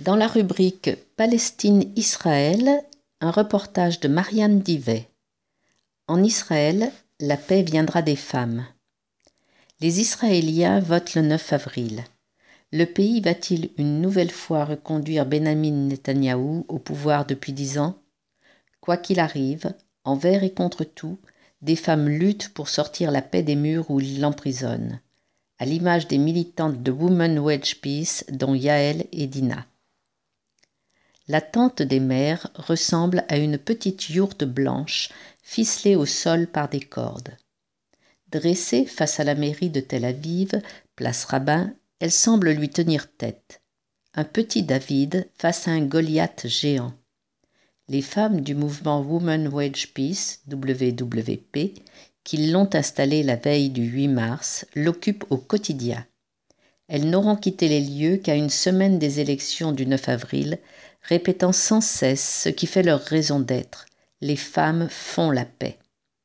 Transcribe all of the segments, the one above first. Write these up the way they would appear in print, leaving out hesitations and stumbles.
Dans la rubrique Palestine-Israël, un reportage de Marianne Divet. En Israël, la paix viendra des femmes. Les Israéliens votent le 9 avril. Le pays va-t-il une nouvelle fois reconduire Benyamin Netanyahou au pouvoir depuis 10 ans ? Quoi qu'il arrive, envers et contre tout, des femmes luttent pour sortir la paix des murs où ils l'emprisonnent, à l'image des militantes de Women Wage Peace dont Yael et Dina. La tente des mères ressemble à une petite yourte blanche ficelée au sol par des cordes. Dressée face à la mairie de Tel Aviv, place Rabin, elle semble lui tenir tête. Un petit David face à un Goliath géant. Les femmes du mouvement Women Wage Peace, WWP, qui l'ont installée la veille du 8 mars, l'occupent au quotidien. Elles n'auront quitté les lieux qu'à une semaine des élections du 9 avril, répétant sans cesse ce qui fait leur raison d'être. Les femmes font la paix.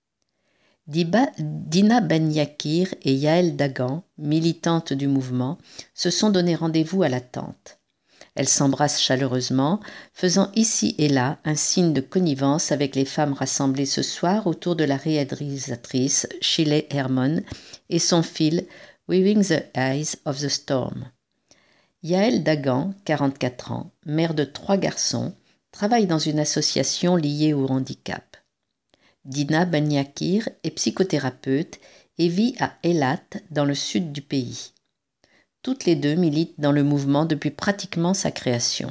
Dina Ben Yakir et Yael Dagan, militantes du mouvement, se sont donné rendez-vous à la tente. Elles s'embrassent chaleureusement, faisant ici et là un signe de connivence avec les femmes rassemblées ce soir autour de la réalisatrice Shirley Hermon et son fil Weaving the Eyes of the Storm. Yael Dagan, 44 ans, mère de 3 garçons, travaille dans une association liée au handicap. Dina Ben Yakir est psychothérapeute et vit à Eilat, dans le sud du pays. Toutes les deux militent dans le mouvement depuis pratiquement sa création.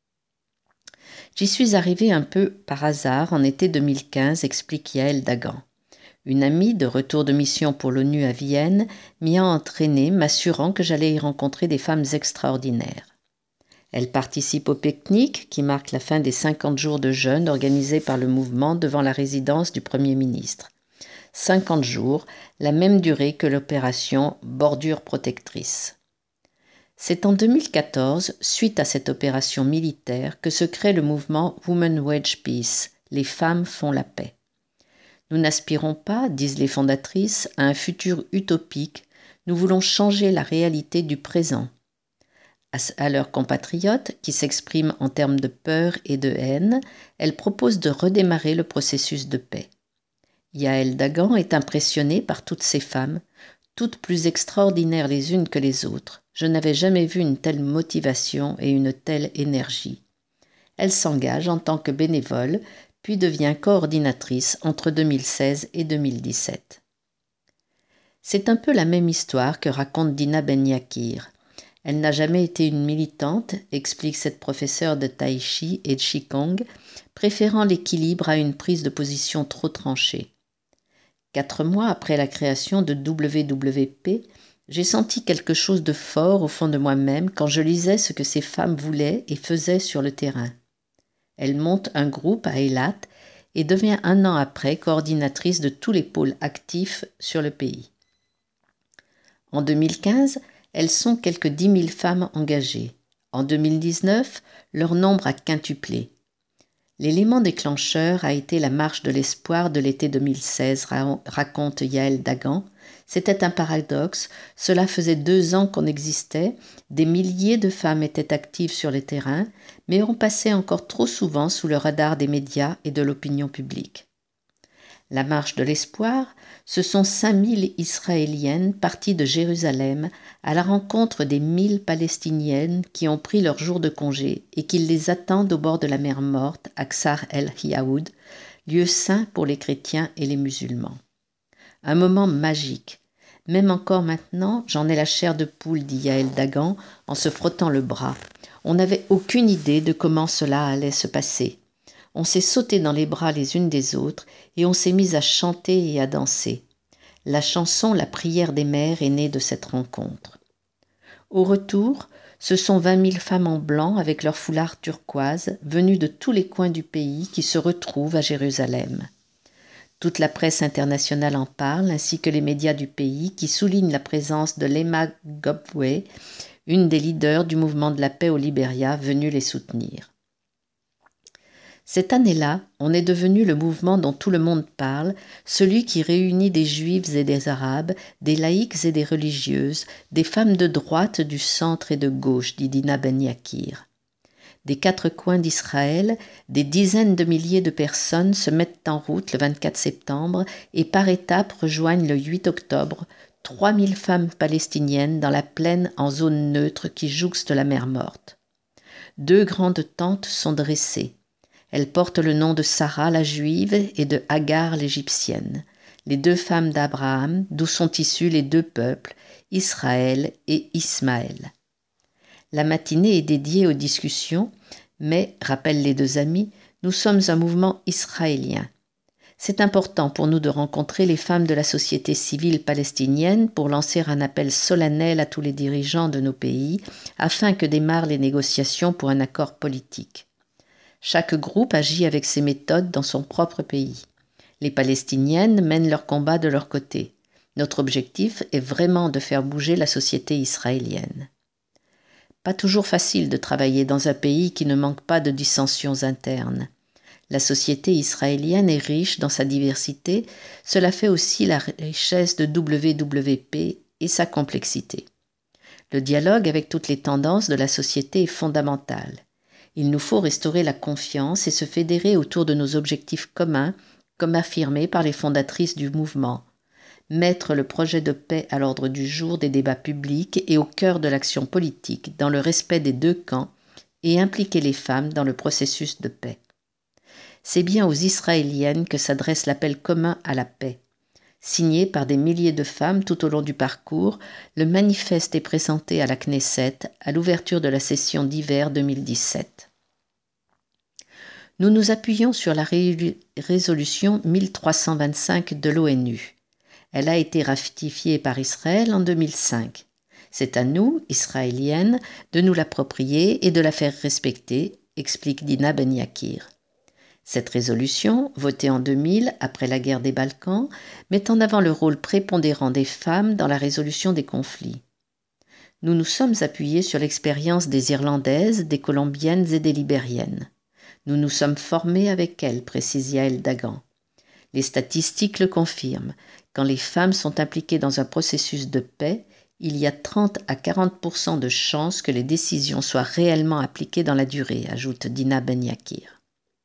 J'y suis arrivée un peu par hasard en été 2015, explique Yael Dagan. Une amie de retour de mission pour l'ONU à Vienne m'y a entraînée, m'assurant que j'allais y rencontrer des femmes extraordinaires. Elle participe au pique-nique qui marque la fin des 50 jours de jeûne organisés par le mouvement devant la résidence du Premier ministre. 50 jours, la même durée que l'opération Bordure protectrice. C'est en 2014, suite à cette opération militaire, que se crée le mouvement Women Wage Peace, les femmes font la paix. Nous n'aspirons pas, disent les fondatrices, à un futur utopique, nous voulons changer la réalité du présent. À leurs compatriotes, qui s'expriment en termes de peur et de haine, elles proposent de redémarrer le processus de paix. Yael Dagan est impressionnée par toutes ces femmes, toutes plus extraordinaires les unes que les autres. Je n'avais jamais vu une telle motivation et une telle énergie. Elle s'engage en tant que bénévole, puis devient coordinatrice entre 2016 et 2017. C'est un peu la même histoire que raconte Dina Ben Yakir. Elle n'a jamais été une militante, explique cette professeure de tai chi et de qigong, préférant l'équilibre à une prise de position trop tranchée. 4 mois après la création de WWP, j'ai senti quelque chose de fort au fond de moi-même quand je lisais ce que ces femmes voulaient et faisaient sur le terrain. Elle monte un groupe à Eilat et devient 1 an après coordinatrice de tous les pôles actifs sur le pays. En 2015, elles sont quelques 10 000 femmes engagées. En 2019, leur nombre a quintuplé. L'élément déclencheur a été la marche de l'espoir de l'été 2016, raconte Yael Dagan. C'était un paradoxe, cela faisait 2 ans qu'on existait, des milliers de femmes étaient actives sur les terrains, mais on passait encore trop souvent sous le radar des médias et de l'opinion publique. La marche de l'espoir, ce sont 5000 Israéliennes parties de Jérusalem à la rencontre des 1000 Palestiniennes qui ont pris leur jour de congé et qui les attendent au bord de la mer Morte à Ksar el-Yaoud, lieu saint pour les chrétiens et les musulmans. Un moment magique. Même encore maintenant, j'en ai la chair de poule, dit Yael Dagan en se frottant le bras. On n'avait aucune idée de comment cela allait se passer. On s'est sauté dans les bras les unes des autres et on s'est mis à chanter et à danser. La chanson La prière des mères est née de cette rencontre. Au retour, ce sont 20 000 femmes en blanc avec leurs foulards turquoise venues de tous les coins du pays qui se retrouvent à Jérusalem. Toute la presse internationale en parle, ainsi que les médias du pays qui soulignent la présence de Lema Gobwe, une des leaders du mouvement de la paix au Libéria, venue les soutenir. Cette année-là, on est devenu le mouvement dont tout le monde parle, celui qui réunit des juifs et des arabes, des laïcs et des religieuses, des femmes de droite, du centre et de gauche, dit Dina Ben Yakir. Des quatre coins d'Israël, des dizaines de milliers de personnes se mettent en route le 24 septembre et par étapes rejoignent le 8 octobre 3000 femmes palestiniennes dans la plaine en zone neutre qui jouxte la mer Morte. 2 grandes tentes sont dressées. Elles portent le nom de Sarah la juive et de Hagar l'égyptienne, les 2 femmes d'Abraham, d'où sont issus les 2 peuples, Israël et Ismaël. La matinée est dédiée aux discussions, mais, rappellent les 2 amis, nous sommes un mouvement israélien. C'est important pour nous de rencontrer les femmes de la société civile palestinienne pour lancer un appel solennel à tous les dirigeants de nos pays afin que démarrent les négociations pour un accord politique. Chaque groupe agit avec ses méthodes dans son propre pays. Les Palestiniennes mènent leur combat de leur côté. Notre objectif est vraiment de faire bouger la société israélienne. Pas toujours facile de travailler dans un pays qui ne manque pas de dissensions internes. La société israélienne est riche dans sa diversité, cela fait aussi la richesse de WWP et sa complexité. Le dialogue avec toutes les tendances de la société est fondamental. Il nous faut restaurer la confiance et se fédérer autour de nos objectifs communs, comme affirmé par les fondatrices du mouvement. Mettre le projet de paix à l'ordre du jour des débats publics et au cœur de l'action politique, dans le respect des 2 camps, et impliquer les femmes dans le processus de paix. C'est bien aux Israéliennes que s'adresse l'appel commun à la paix. Signé par des milliers de femmes tout au long du parcours, le manifeste est présenté à la Knesset à l'ouverture de la session d'hiver 2017. Nous nous appuyons sur la résolution 1325 de l'ONU. Elle a été ratifiée par Israël en 2005. C'est à nous, Israéliennes, de nous l'approprier et de la faire respecter, explique Dina Ben Yakir. Cette résolution, votée en 2000 après la guerre des Balkans, met en avant le rôle prépondérant des femmes dans la résolution des conflits. Nous nous sommes appuyés sur l'expérience des Irlandaises, des Colombiennes et des Libériennes. Nous nous sommes formés avec elles, précise Yael Dagan. Les statistiques le confirment. Quand les femmes sont impliquées dans un processus de paix, il y a 30 à 40% de chances que les décisions soient réellement appliquées dans la durée, ajoute Dina Ben Yakir.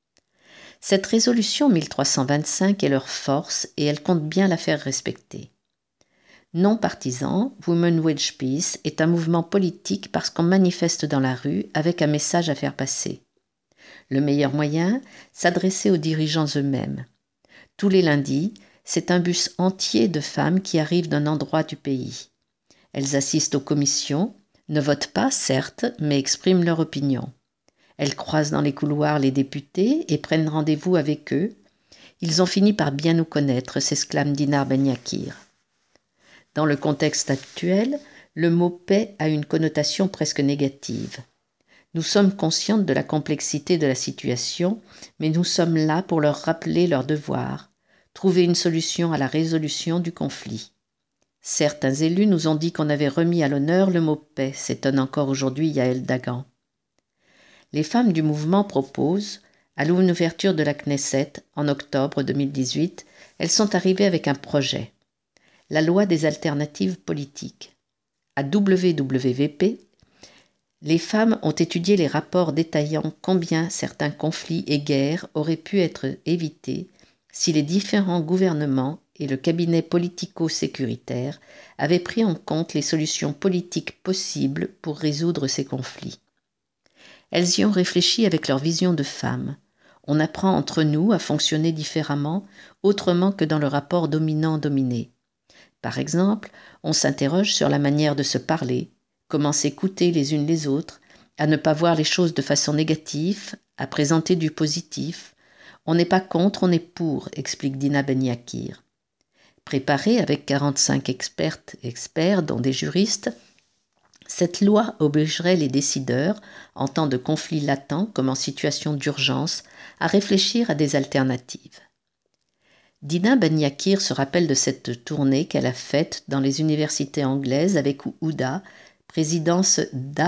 Cette résolution 1325 est leur force et elle compte bien la faire respecter. Non partisan, Women Wage Peace est un mouvement politique parce qu'on manifeste dans la rue avec un message à faire passer. Le meilleur moyen, s'adresser aux dirigeants eux-mêmes. Tous les lundis, c'est un bus entier de femmes qui arrivent d'un endroit du pays. Elles assistent aux commissions, ne votent pas certes, mais expriment leur opinion. Elles croisent dans les couloirs les députés et prennent rendez-vous avec eux. Ils ont fini par bien nous connaître, s'exclame Dinar Ben Yakir. Dans le contexte actuel, le mot paix a une connotation presque négative. Nous sommes conscientes de la complexité de la situation, mais nous sommes là pour leur rappeler leur devoir, trouver une solution à la résolution du conflit. Certains élus nous ont dit qu'on avait remis à l'honneur le mot paix, s'étonne encore aujourd'hui Yael Dagan. Les femmes du mouvement proposent, à l'ouverture de la Knesset en octobre 2018, elles sont arrivées avec un projet, la loi des alternatives politiques. À WWP, les femmes ont étudié les rapports détaillant combien certains conflits et guerres auraient pu être évités si les différents gouvernements et le cabinet politico-sécuritaire avaient pris en compte les solutions politiques possibles pour résoudre ces conflits. Elles y ont réfléchi avec leur vision de femmes. On apprend entre nous à fonctionner différemment, autrement que dans le rapport dominant-dominé. Par exemple, on s'interroge sur la manière de se parler, comment s'écouter les unes les autres, à ne pas voir les choses de façon négative, à présenter du positif. On n'est pas contre, on est pour, explique Dina Ben Yakir. Préparée avec 45 experts, dont des juristes, cette loi obligerait les décideurs, en temps de conflit latent comme en situation d'urgence, à réfléchir à des alternatives. Dina Ben Yakir se rappelle de cette tournée qu'elle a faite dans les universités anglaises avec Ouda, présidence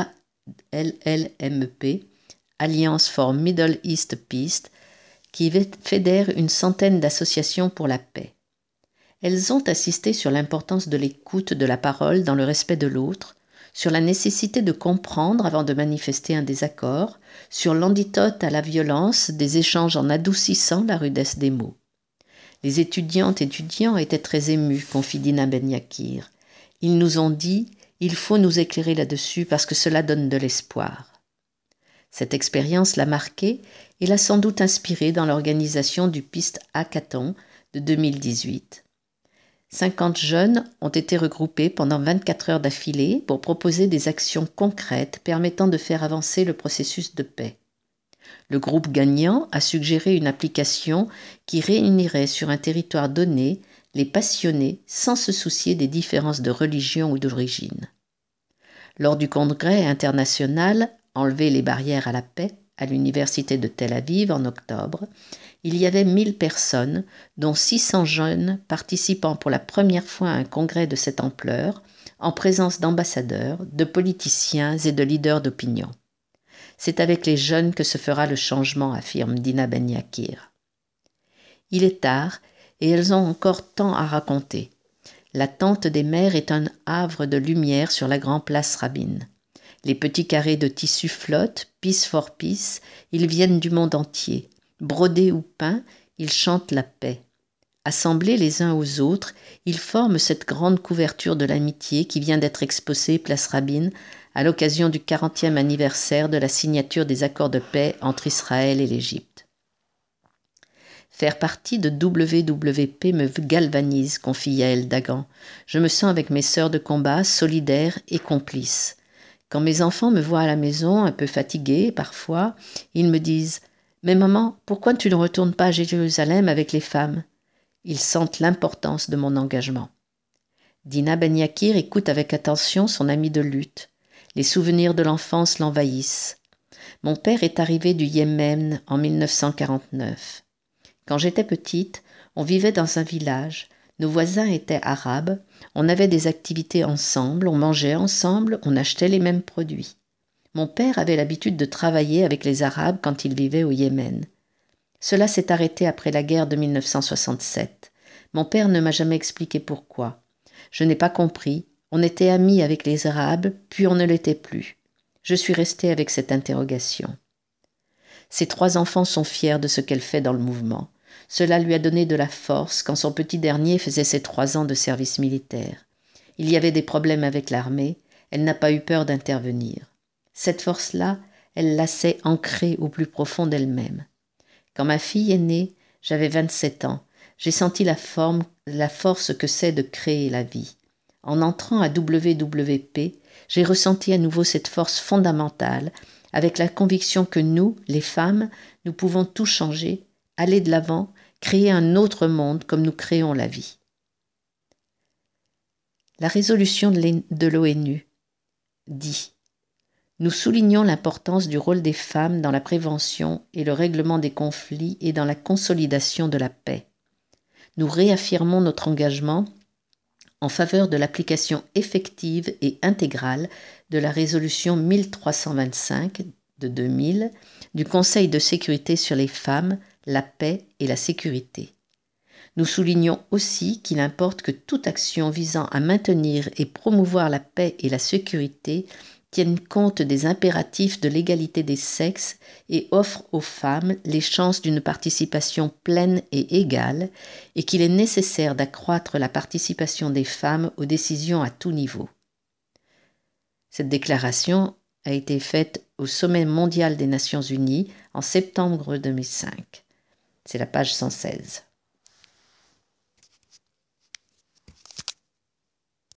d'ALLMP, Alliance for Middle East Peace, qui fédère une centaine d'associations pour la paix. Elles ont insisté sur l'importance de l'écoute de la parole dans le respect de l'autre, sur la nécessité de comprendre avant de manifester un désaccord, sur l'antidote à la violence des échanges en adoucissant la rudesse des mots. Les étudiantes et étudiants étaient très émus, confie Dina Ben Yakir. Ils nous ont dit « Il faut nous éclairer là-dessus parce que cela donne de l'espoir ». Cette expérience l'a marqué et l'a sans doute inspiré dans l'organisation du Piste Hackathon de 2018. 50 jeunes ont été regroupés pendant 24 heures d'affilée pour proposer des actions concrètes permettant de faire avancer le processus de paix. Le groupe gagnant a suggéré une application qui réunirait sur un territoire donné les passionnés sans se soucier des différences de religion ou d'origine. Lors du congrès international « Enlever les barrières à la paix » à l'université de Tel Aviv en octobre, il y avait 1000 personnes, dont 600 jeunes participant pour la première fois à un congrès de cette ampleur, en présence d'ambassadeurs, de politiciens et de leaders d'opinion. C'est avec les jeunes que se fera le changement, affirme Dina Ben Yakir. Il est tard et elles ont encore tant à raconter. La tente des mères est un havre de lumière sur la grande place Rabin. Les petits carrés de tissu flottent, piece for piece, ils viennent du monde entier. Brodés ou peints, ils chantent la paix. Assemblés les uns aux autres, ils forment cette grande couverture de l'amitié qui vient d'être exposée place Rabin à l'occasion du 40e anniversaire de la signature des accords de paix entre Israël et l'Égypte. Faire partie de WWP me galvanise, confie Yael Dagan. Je me sens avec mes sœurs de combat, solidaires et complices. Quand mes enfants me voient à la maison, un peu fatiguée parfois, ils me disent « Mais maman, pourquoi tu ne retournes pas à Jérusalem avec les femmes ?» Ils sentent l'importance de mon engagement. Dina Ben Yakir écoute avec attention son ami de lutte. Les souvenirs de l'enfance l'envahissent. Mon père est arrivé du Yémen en 1949. Quand j'étais petite, on vivait dans un village. Nos voisins étaient arabes, on avait des activités ensemble, on mangeait ensemble, on achetait les mêmes produits. Mon père avait l'habitude de travailler avec les Arabes quand il vivait au Yémen. Cela s'est arrêté après la guerre de 1967. Mon père ne m'a jamais expliqué pourquoi. Je n'ai pas compris. On était amis avec les Arabes, puis on ne l'était plus. Je suis restée avec cette interrogation. Ses 3 enfants sont fiers de ce qu'elle fait dans le mouvement. Cela lui a donné de la force quand son petit dernier faisait ses 3 ans de service militaire. Il y avait des problèmes avec l'armée, elle n'a pas eu peur d'intervenir. Cette force-là, elle la sait ancrée au plus profond d'elle-même. Quand ma fille est née, j'avais 27 ans. J'ai senti la force que c'est de créer la vie. En entrant à WWP, j'ai ressenti à nouveau cette force fondamentale, avec la conviction que nous, les femmes, nous pouvons tout changer, aller de l'avant, créer un autre monde comme nous créons la vie. La résolution de l'ONU dit « Nous soulignons l'importance du rôle des femmes dans la prévention et le règlement des conflits et dans la consolidation de la paix. Nous réaffirmons notre engagement en faveur de l'application effective et intégrale de la résolution 1325 de 2000 du Conseil de sécurité sur les femmes, la paix et la sécurité. Nous soulignons aussi qu'il importe que toute action visant à maintenir et promouvoir la paix et la sécurité tienne compte des impératifs de l'égalité des sexes et offre aux femmes les chances d'une participation pleine et égale, et qu'il est nécessaire d'accroître la participation des femmes aux décisions à tout niveau. » Cette déclaration a été faite au Sommet mondial des Nations Unies en septembre 2005. C'est la page 116.